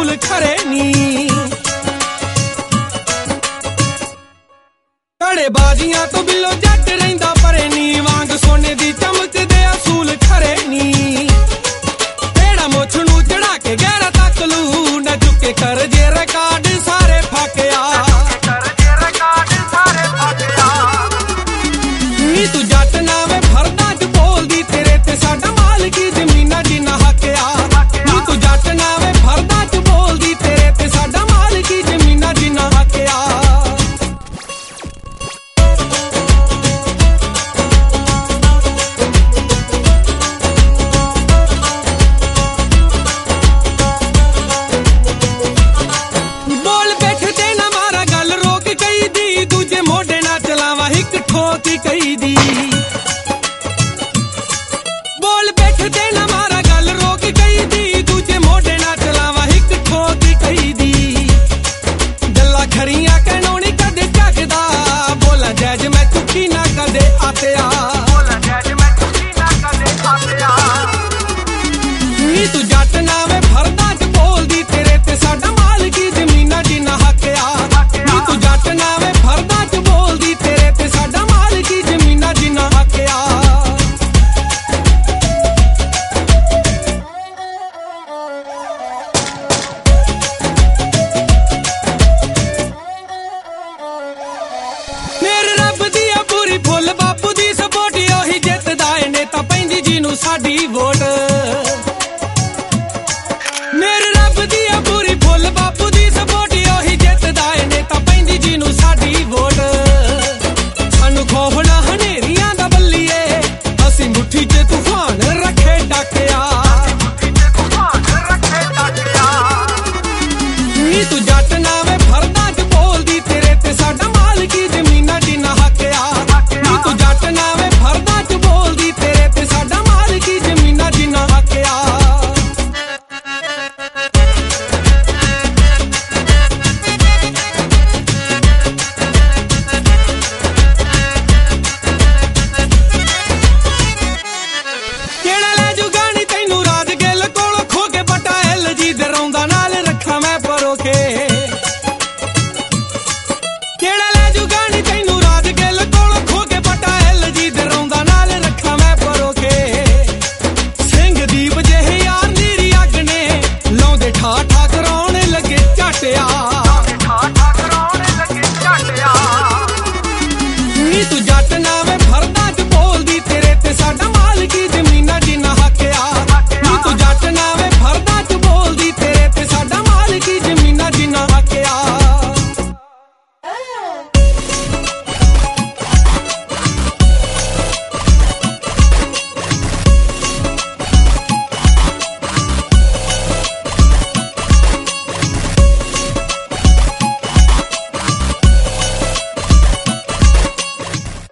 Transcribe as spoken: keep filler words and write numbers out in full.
असूल खरे नी कड़े बाजियां तो बिलो जट रहिंदा परे नी वांग सोने दी चमक दे असूल खरे नी तेड़ा मुछ नू चढ़ा के गहरा तक लू न चुके कर जे रिकॉर्ड सारे फाकिया नी तू जट नावे फरदा च बोलदी तेरे ते साडा मालकी जमीना जिन्ना हकिया नी तू जट नावे फरदा च बोलदी तेरे ते साडा मालकी जमीना जिन्ना हकिया बोल बैठ ते ना मारा गल रोक कई दी दूजे मोढे ना चलावा हिक ठोक कई दी बोल बैठ ते ना मारा गल रोक कई दी दूजे मोढे ना चलावा हिक ठोक कई दी गल्ला खरियां कहनो नी कदे झकदा बोला जैज मैं चुकी ना कदे आतिया नी तू जट नावे फरदा च बोलदी तेरे ते साडा मालकी जमीना जिन्ना हकिया नी तू जट नावे फरदा च बोलदी तेरे ते साडा मालकी जमीना जिन्ना हकिया मेरे रब दी पूरी फुल बापू दी सपोर्ट ओही जितदा ए नेता पैंदी जिनू साडी वोट मेरे रब दी पूरी फुल बापू दी सपोर्ट ओही जितदा ए नेता पैंदी जिनू साडी वोट सानू खौफ ना हनेरियां दा बल्लीए असी मुट्ठी च तूफान रखे डाकिया नी तू जट नावे फरदा च बोलदी तेरे ते साडा मालकी जमीना जिन्ना हकिया नी तू जट नावे फरदा च बोलदी तेरे ते साडा मालकी जमीना जिन्ना हकिया केड़ा ले जू गानी तैनू राज गिल कोल खो के बटा एल जी दे रौंदा नाल रखा मैं परोके केड़ा ले जू गानी तैनू राज गिल कोल खो के बटा एल जी दे रौंदा नाल रखा मैं परोके सिंह दीप जेहे यार नीरी अग ने लाउंदे ठा ठा कराउण लगे झाटिया नी तू जट ना